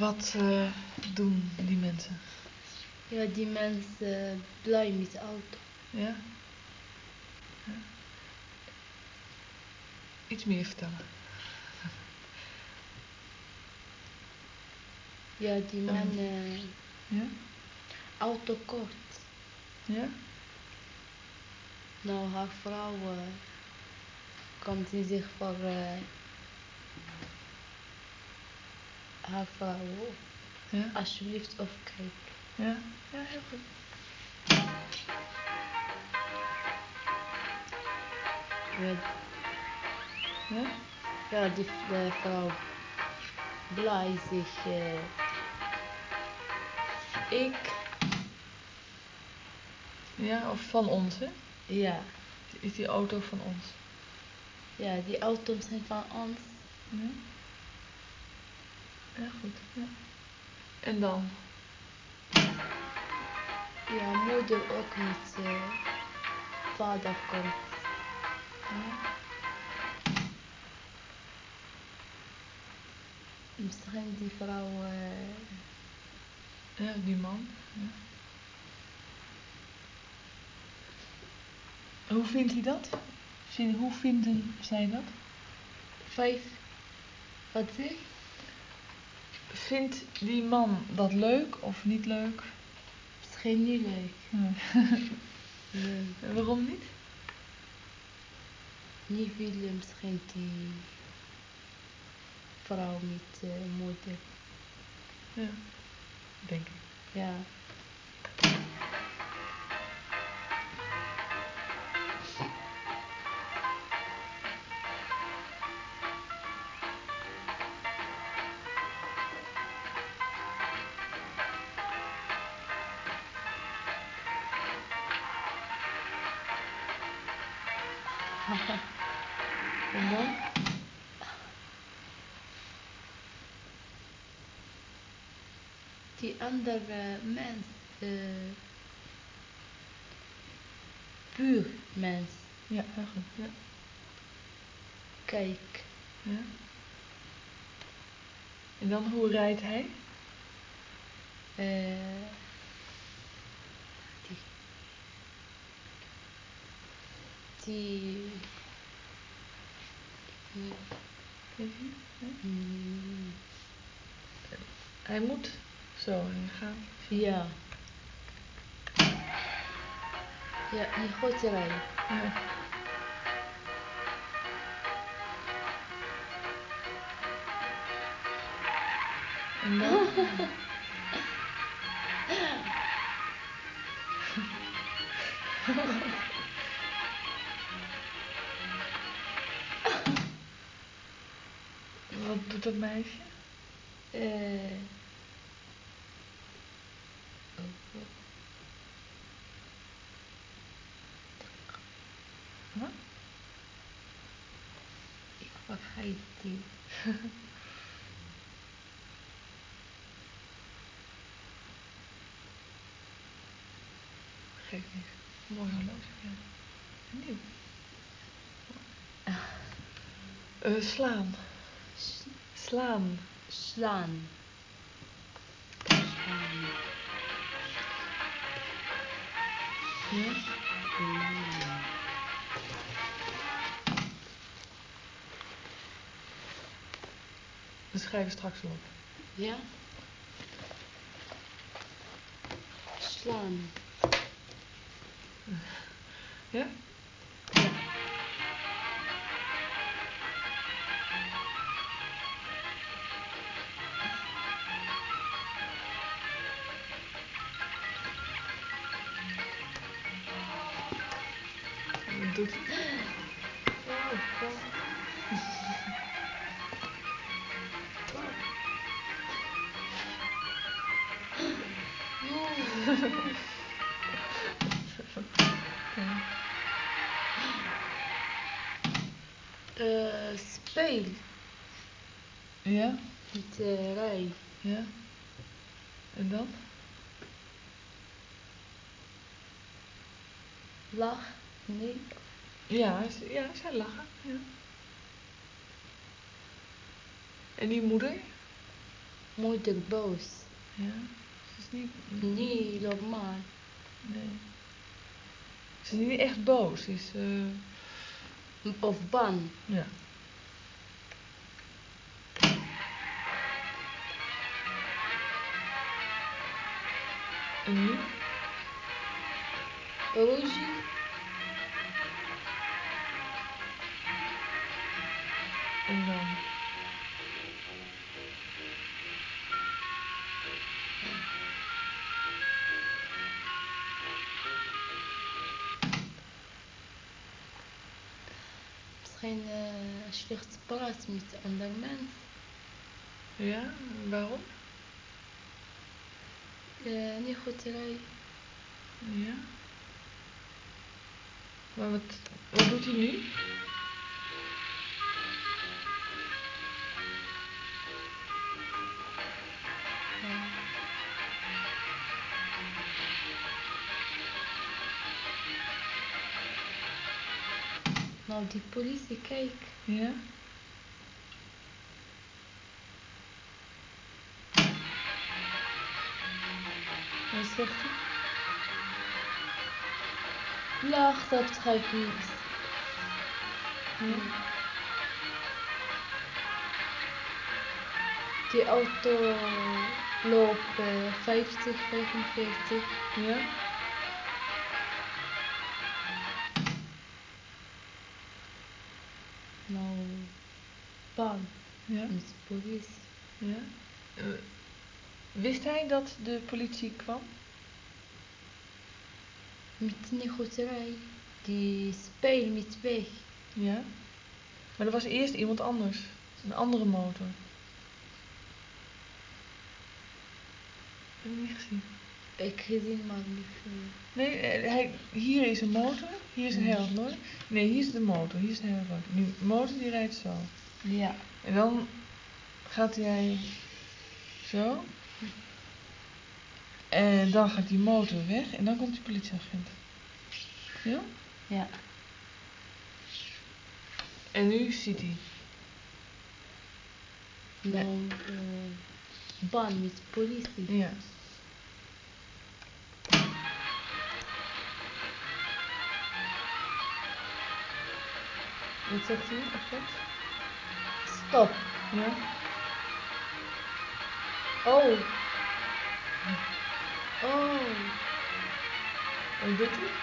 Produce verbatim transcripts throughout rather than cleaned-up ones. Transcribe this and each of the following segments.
wat uh, doen die mensen? Ja, die mensen blij met de auto. Ja? Ja? Iets meer vertellen. Ja, die man... Uh, ja? Auto kort. Ja? Nou, haar vrouw uh, komt in zich voor uh, haar vrouw. Ja? Alsjeblieft opkijken. Ja? Ja, heel goed. Ja, ja? ja die de vrouw blij zich. Uh, ik. Ja, of van ons, hè? Ja. Is die auto van ons? Ja, die auto's zijn van ons. Ja? Ja, goed. Ja. En dan? Ja, moeder ook niet. Uh, vader komt. Ja. Misschien die vrouw... Uh... Ja, die man. Ja. Hoe vindt hij dat? Hoe vinden zij dat? Vijf. Wat zeg? Vindt die man dat leuk of niet leuk? Misschien niet leuk. Nee. Nee. En waarom niet? Niet veel misschien die vrouw met uh, moeder. Ja, denk ik. Ja. En dan? Die andere mens, uh, puur mens. Ja, heel goed. Ja. Kijk. Ja. En dan, hoe rijdt hij? Uh, die. Die. die. Weet je? Ja? Mm. Hij moet zo gaan. Ja. Ja, je goed rijden. Ja. En dan? Wat doet dat meisje? Uh, Wat? Ik vergeet die. Geef niet. Mooi horloge. Ja. Nieuw. Uh, slaan. S Slaan. slaan. Slaan. Ja? Mm. We schrijven straks op. Ja? Slaan. Ja? Ja. Wat doet hij? Oh, God. Uh, speel. Ja? Met uh, rij. Ja? En dan? Lach. Nee. Ja, ja, zij lachen. Ja. En die moeder? moeder boos. Ja? Ze is niet... Niet normaal. Nee. Ze is niet echt boos. Ze is... Uh... Of bang. Ja. En nu? Ruzie. En dan? Misschien uh, slecht praat met andere mensen. Ja, waarom? Uh, niet goed rijden. Ja. Maar wat, wat doet hij nu? Nou, die politie, kijk. Ja? Wat zegt hij? Lach, dat begrijp ik niet. Ja? Die auto loopt uh, vijftig, vijfenveertig. Ja? Nou, bang. Ja? Met de politie. Ja? Uh, wist hij dat de politie kwam? Met die negoterij. Die speel met weg. Ja? Maar er was eerst iemand anders. Een andere motor. Heb je niet gezien? Ik gezien maar niet veel. Nee, hij, hier is een motor. Hier is een Harold. Nee, hier is de motor. Hier is de Harold. Nu, de motor die rijdt zo. Ja. En dan gaat hij zo. En dan gaat die motor weg. En dan komt die politieagent. Ja? Ja. En nu ziet hij. Nou, uh, bang met de politie. Ja. Wat zegt hij? Agent? Stop. Ja. Oh. Oh. Wat doet hij?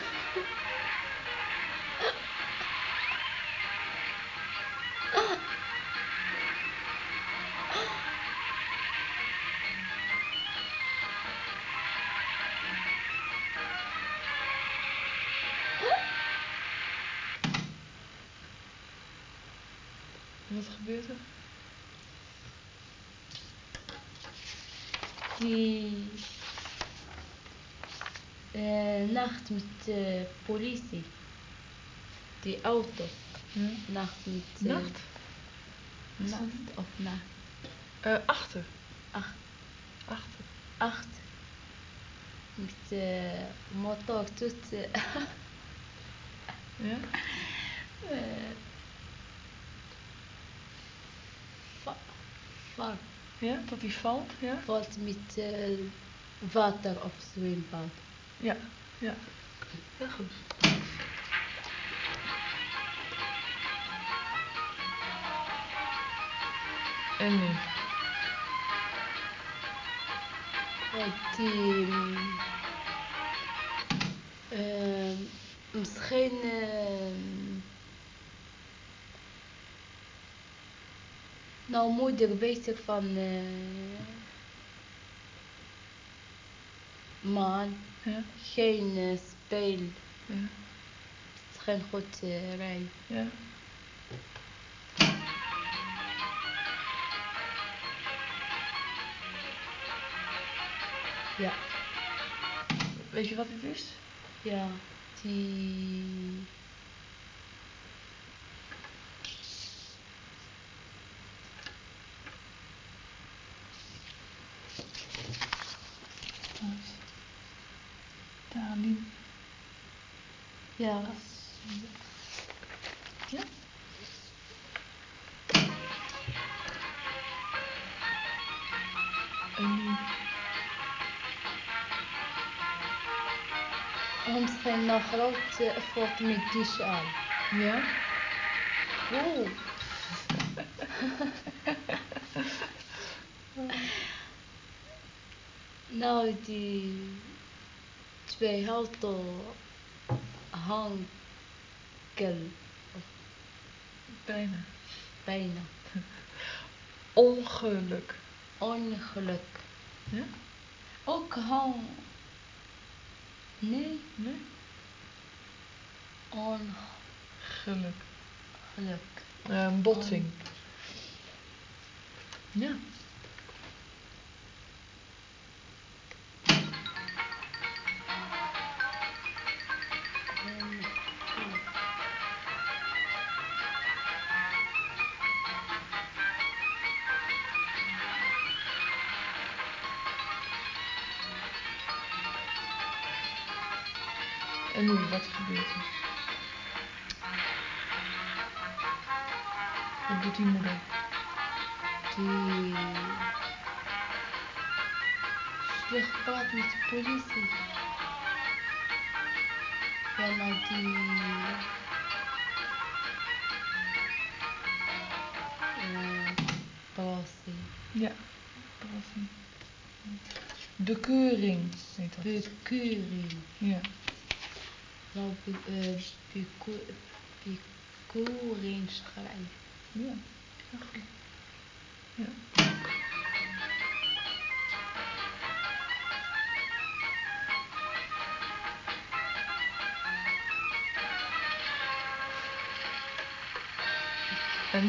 Wat gebeurt er? Die uh, nacht met de uh, politie. Die auto. Ja. Nacht met... Uh, Nacht? Nacht of nacht? Uh, achter. Acht. Achter. Acht. Met uh, motor tot... Uh, ja? Uh, Valt. Ja, dat hij valt, ja? Valt met uh, water of zwembad. Ja, ja. Heel goed. En nu? Uh, die... Uh, misschien... Uh, nou, moeder bezig van... Uh, man. Ja. Geen uh, speel. Ja. Het is geen goed uh, rij. Ja. Ja. Weet je wat het is? Ja, die... Talin. Ja. Ja? misschien nog groot uh, voor met die sjaal. Ja? Oeh. Nou, die twee auto hangen Bijna. bijna. Ongeluk. Ongeluk. Ja? Ook hang. Nee, Nee? ongeluk. Geluk. Uh, een botsing. Ja. En nu, wat gebeurt er? Wat doet die moeder? Die slecht praat met de politie. Ja, maar die uh, politie. Ja, politie. De keuring heet dat. Bekeuring. Ja. Nou, be, uh, beko- bekeuring schrijven. Ja, heel goed. Ja. En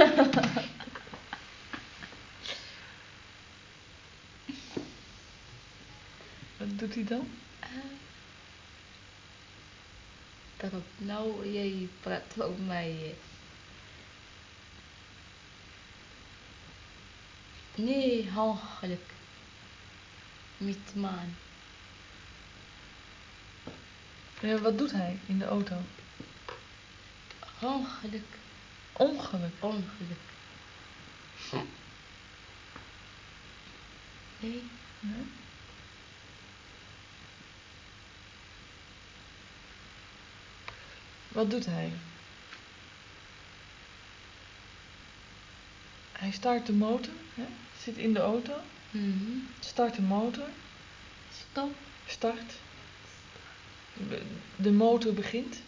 wat doet hij dan? Uh, daarop, nou, jij praat over mij. Nee, ongeluk. Met man. Ja, wat doet hij in de auto? Ongeluk. Ongeluk. Ongeluk. Nee. Nee? Wat doet hij? Hij start de motor, hè? Zit in de auto, Mm-hmm. start de motor, Stop. start, de motor begint.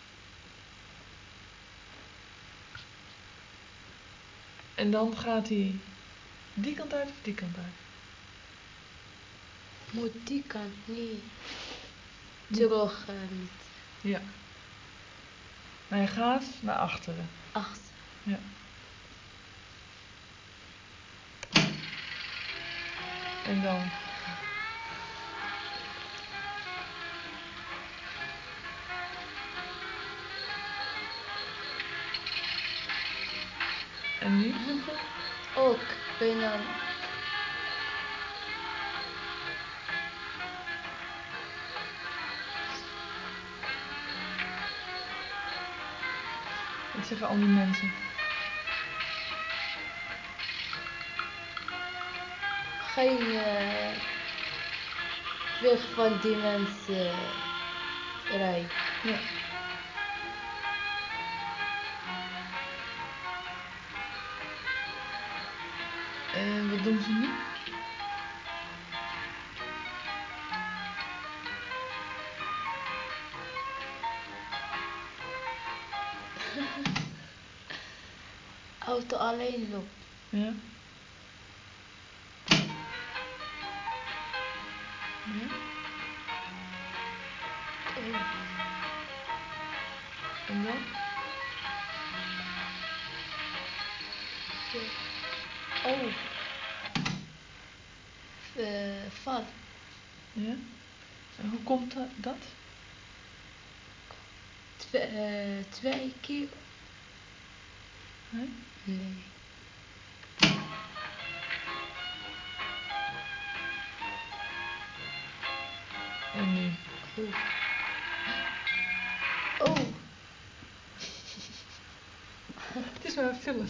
En dan gaat hij die kant uit of die kant uit? Moet die kant niet terug uh, met Ja. Maar hij gaat naar achteren. achter. Ja. En dan? En nu? Ook bijna. Wat zeggen al die mensen? Geen uh, weg van die mensen uh, rijden. Ja. En wat doen ze nu? Auto alleen loopt. Ja. Ja. Oh. En dan? Oh. Uh, val. Ja. En hoe komt dat? Twee, uh, twee keer. Nee? Nee. En nu? Oh. Oh. Het is maar een film.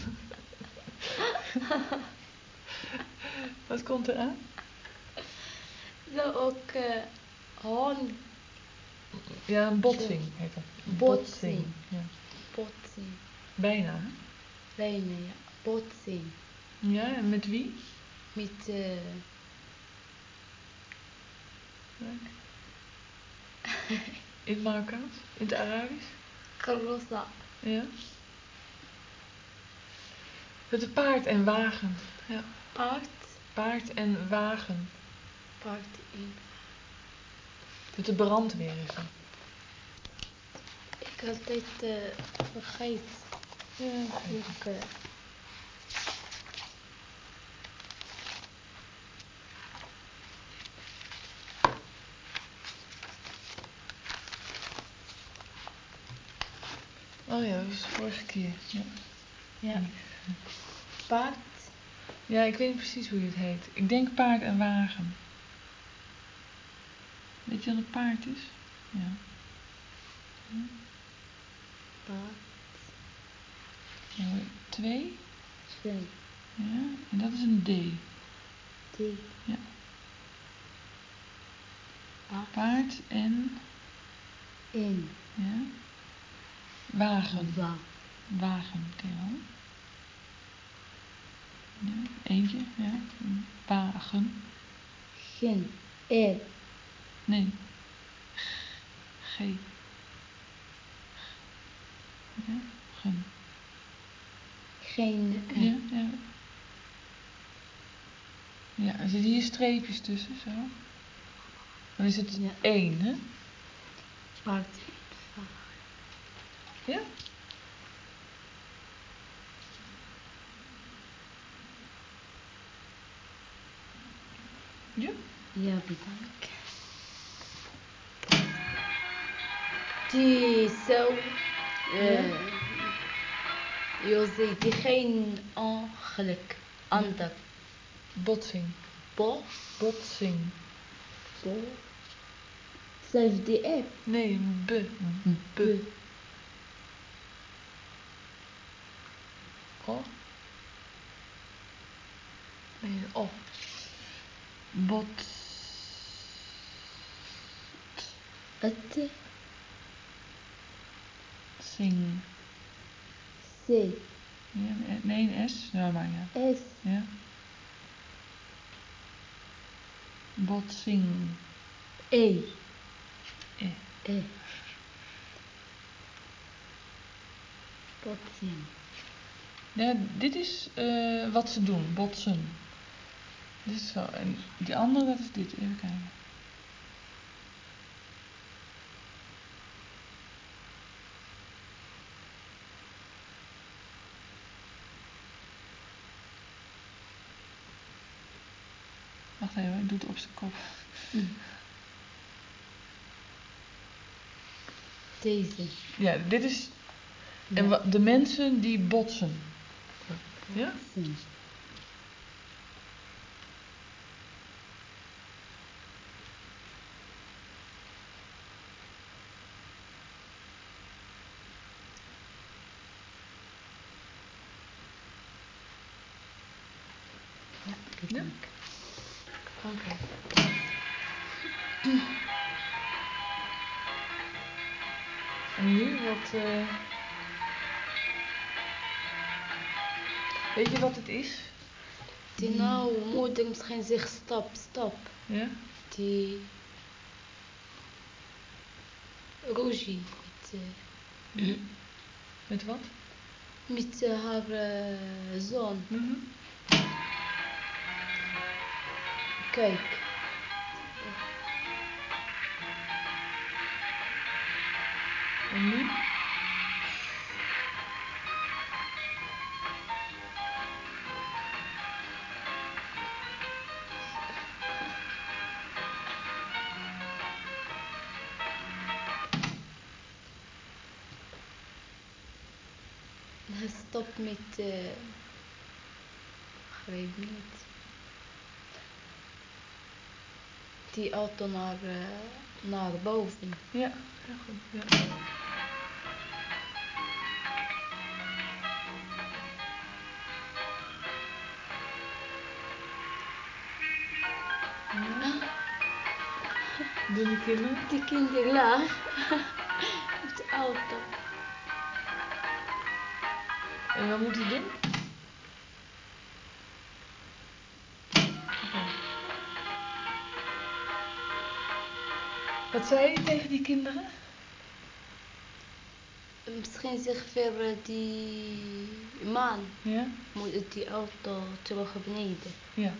Wat komt er aan? Nou ook uh, hond Ja, een botsing heet dat. Botsing. Ja. Botsing. Bijna, hè? Bijna, ja. Botsing. Ja, en met wie? Met... Uh... In het Marokkaans? In het Arabisch? Karossa. Ja. Het paard en wagen. Ja. Paard? Paard en wagen. Paard en... Het de brandweer is er. Ik altijd uh, vergeet. Ja, ik, uh... Oh ja, dat was de vorige keer. Ja. Ja. Paard? Ja, ik weet niet precies hoe je het heet. Ik denk paard en wagen. Weet je wat een paard is? Ja. Hm. Paard. Ja, twee. Twee. Ja, en dat is een D. D. Ja. Paard. Paard en... En. Ja. Wagen. Wa. Wagen, ken je wel? Ja, eentje, ja. Wagen. Gen. R. Nee. G. Ja, gen. Geen. Uh. Ja, ja. Ja, er zitten hier streepjes tussen, zo. Dan is het Ja. één, hè? Paard. Ja? Ja? Ja, bedankt. Die zo... Uh, Ja? José, die geen ongeluk. Ander. Botsing. Bo. Botsing. Bo. Zelfs die F. Nee, B. B. B. O. Nee, O. Bot. Het. Sing. C. Ja, nee, een S. Nou, maar ja. S. Ja. Botsing. E. E. E. Botsing. Ja, dit is uh, wat ze doen. Botsen. Dit is zo. En die andere, dat is dit. Even kijken. Wacht even, ik doe het op zijn kop. Mm. Deze. Ja, dit is... Ja. En wa- de mensen die botsen. Ja? Botsen. Ja, bedankt. Oké. Okay. En nu wat... Uh... Weet je wat het is? Die nou moeder misschien zegt stop, stop. Ja? Die... Rogie. Met, uh... met wat? Met uh, haar uh, zoon. Mm-hmm. Kijk. En nu? Hij stopt met... Uh... Ik weet niet. Die auto naar, uh, naar boven. Ja, heel goed. Ja. Doen die kinderen? Die kinderen lachen op de auto. En wat moet hij doen? Oké. Wat zei je tegen die kinderen? Misschien zich voor eh, die man Ja? moet die auto terug beneden. Ja.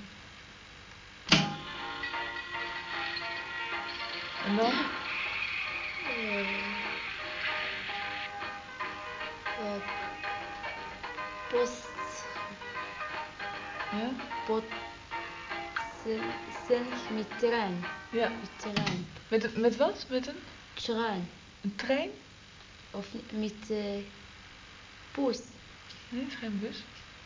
En dan? Eh, eh, post, Ja? pot, sen, sen met trein. Ja. Met trein. Met, met wat? Met een, Trein. een trein? Of met uh, bus. Nee, het is geen bus.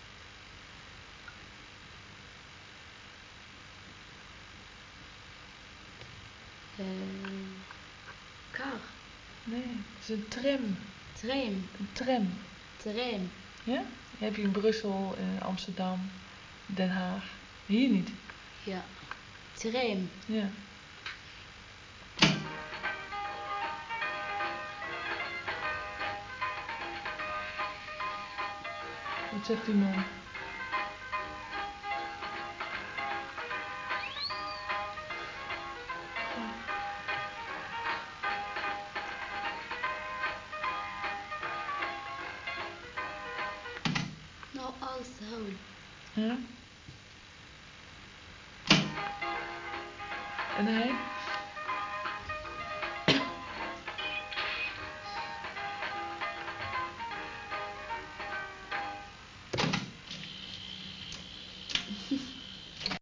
Uh, kar. Nee, het is een tram. Tram. Een tram. Tram. Ja? Die heb je in Brussel, in Amsterdam, Den Haag. Hier niet. Ja. Tram. Ja. Wat zegt die man? Nou, alles houden. Ja? En hij?